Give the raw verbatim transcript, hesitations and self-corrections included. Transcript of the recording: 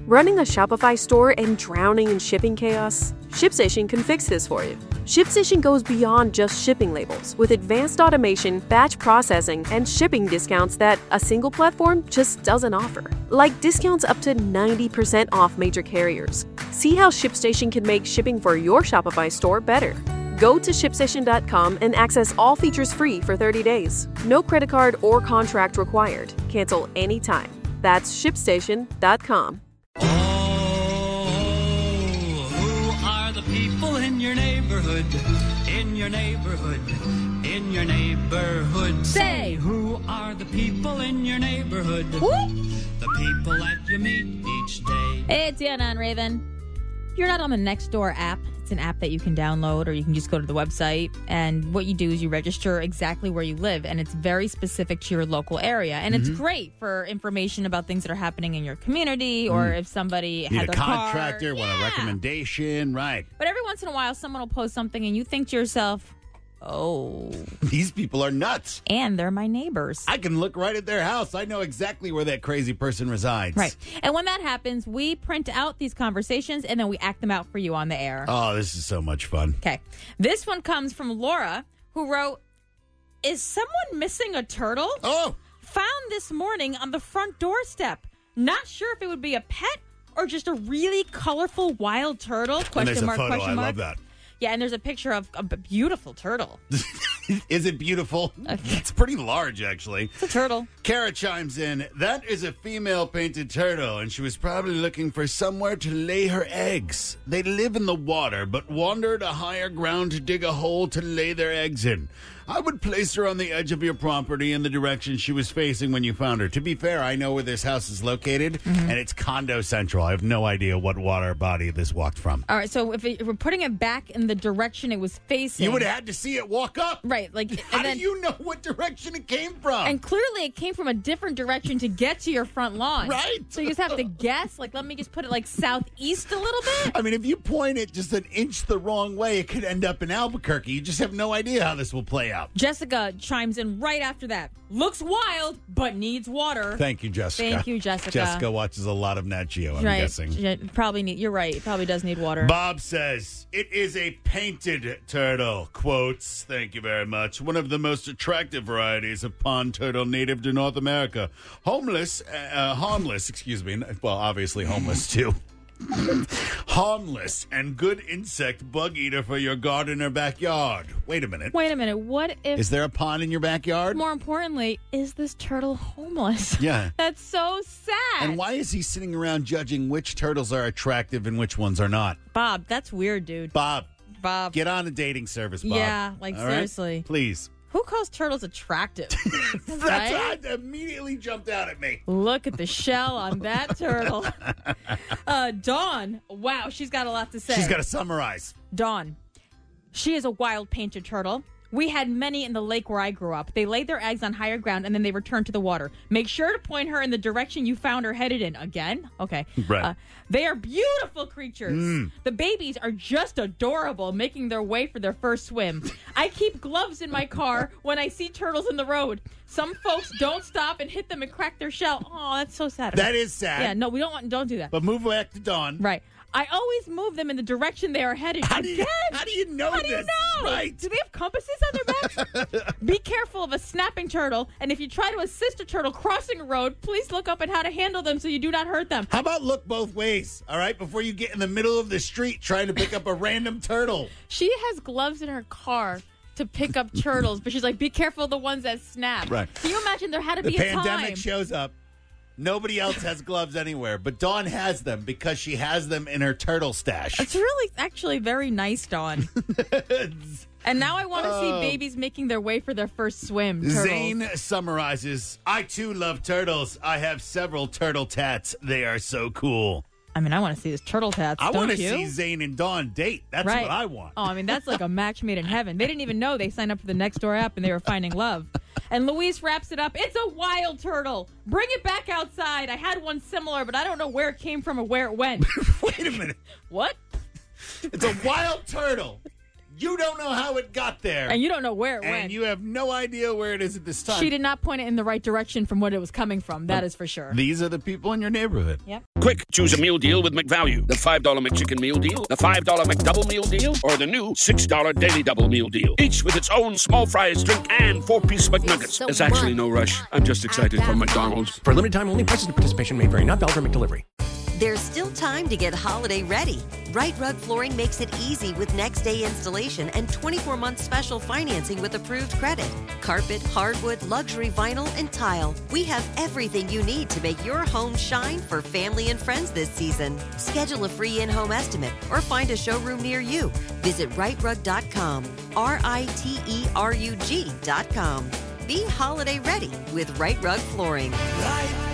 Running a Shopify store and drowning in shipping chaos? ShipStation can fix this for you. ShipStation goes beyond just shipping labels with advanced automation, batch processing, and shipping discounts that a single platform just doesn't offer. Like discounts up to ninety percent off major carriers. See how ShipStation can make shipping for your Shopify store better. Go to ShipStation dot com and access all features free for thirty days. No credit card or contract required. Cancel anytime. That's ShipStation dot com. Oh, who are the people in your neighborhood? In your neighborhood? In your neighborhood? Say, who are the people in your neighborhood? What? The people that you meet each day. Hey, it's Deanna and Raven. You're not on the Nextdoor app. It's an app that you can download, or you can just go to the website. And what you do is you register exactly where you live, and it's very specific to your local area. And mm-hmm. it's great for information about things that are happening in your community, or mm. if somebody Need has a, a contractor, car. want yeah. a recommendation, right? But every once in a while, someone will post something, and you think to yourself, oh. These people are nuts. And they're my neighbors. I can look right at their house. I know exactly where that crazy person resides. Right. And when that happens, we print out these conversations and then we act them out for you on the air. Oh, this is so much fun. Okay. This one comes from Laura, who wrote, is someone missing a turtle? Oh. Found this morning on the front doorstep. Not sure if it would be a pet or just a really colorful wild turtle. Question and there's mark, a photo. question mark. I love that. Yeah, and there's a picture of a beautiful turtle. Is it beautiful? Okay. It's pretty large, actually. It's a turtle. Kara chimes in, that is a female painted turtle, and she was probably looking for somewhere to lay her eggs. They live in the water, but wander to higher ground to dig a hole to lay their eggs in. I would place her on the edge of your property in the direction she was facing when you found her. To be fair, I know where this house is located, mm-hmm. and it's condo central. I have no idea what water body this walked from. All right, so if, it, if we're putting it back in the direction it was facing... You would have had to see it walk up. Right. like. How and then, do you know what direction it came from? And clearly it came from a different direction to get to your front lawn. Right. So you just have to guess. Like, let me just put it like southeast a little bit. I mean, if you point it just an inch the wrong way, it could end up in Albuquerque. You just have no idea how this will play out. Jessica chimes in right after that. Looks wild, but needs water. Thank you, Jessica. Thank you, Jessica. Jessica watches a lot of Nat Geo, I'm right. guessing. Yeah, probably need. You're right. It probably does need water. Bob says, it is a painted turtle. Quotes, thank you very much. One of the most attractive varieties of pond turtle native to North America. Homeless, uh, harmless, excuse me. Well, obviously homeless, too. Harmless and good insect bug eater for your garden or backyard. Wait a minute. Wait a minute. What if... Is there a pond in your backyard? More importantly, is this turtle homeless? Yeah. That's so sad. And why is he sitting around judging which turtles are attractive and which ones are not? Bob, that's weird, dude. Bob. Bob. Get on a dating service, Bob. Yeah, like All seriously. Right? Please. Who calls turtles attractive? That's right? what immediately jumped out at me. Look at the shell on that turtle. Uh, Dawn, wow, she's got a lot to say. She's got to summarize. Dawn, she is a wild painted turtle. We had many in the lake where I grew up. They laid their eggs on higher ground and then they returned to the water. Make sure to point her in the direction you found her headed in. Again? Okay. Right. Uh, they are beautiful creatures. Mm. The babies are just adorable, making their way for their first swim. I keep gloves in my car when I see turtles in the road. Some folks don't stop and hit them and crack their shell. Oh, that's so sad. That is sad. Yeah, no, we don't want. Don't do that. But move back to Dawn. Right. I always move them in the direction they are headed. How do you, Again? how do you know How this? do you know? Right. Do they have compasses on their backs? Be careful of a snapping turtle, and if you try to assist a turtle crossing a road, please look up at how to handle them so you do not hurt them. How about look both ways, all right, before you get in the middle of the street trying to pick up a random turtle? She has gloves in her car to pick up turtles, but she's like, be careful of the ones that snap. Right. Can you imagine there had to The be a pandemic time? shows up. Nobody else has gloves anywhere, but Dawn has them because she has them in her turtle stash. It's really, actually very nice, Dawn. And now I want to see Oh. babies making their way for their first swim. Turtles. Zane summarizes, I too love turtles. I have several turtle tats. They are so cool. I mean, I want to see his turtle tats. I want to see Zane and Dawn date. That's right. what I want. Oh, I mean, that's like a match made in heaven. They didn't even know they signed up for the Nextdoor app and they were finding love. And Luis wraps it up. It's a wild turtle. Bring it back outside. I had one similar, but I don't know where it came from or where it went. Wait a minute. What? It's a wild turtle. You don't know how it got there. And you don't know where it And went. you have no idea where it is at this time. She did not point it in the right direction from what it was coming from. That is for sure. These are the people in your neighborhood. Yep. Quick, choose a meal deal with McValue. The five dollar McChicken meal deal, the five dollar McDouble meal deal, or the new six dollar Daily Double meal deal. Each with its own small fries, drink, and four-piece McNuggets. There's actually no rush. I'm just excited for McDonald's. For a limited time only, prices and participation may vary. Not valid for McDelivery. There's still time to get holiday ready. Right Rug Flooring makes it easy with next day installation and twenty-four month special financing with approved credit. Carpet, hardwood, luxury vinyl, and tile. We have everything you need to make your home shine for family and friends this season. Schedule a free in-home estimate or find a showroom near you. Visit right rug dot com. R I T E R U G dot com. Be holiday ready with Right Rug Flooring. Right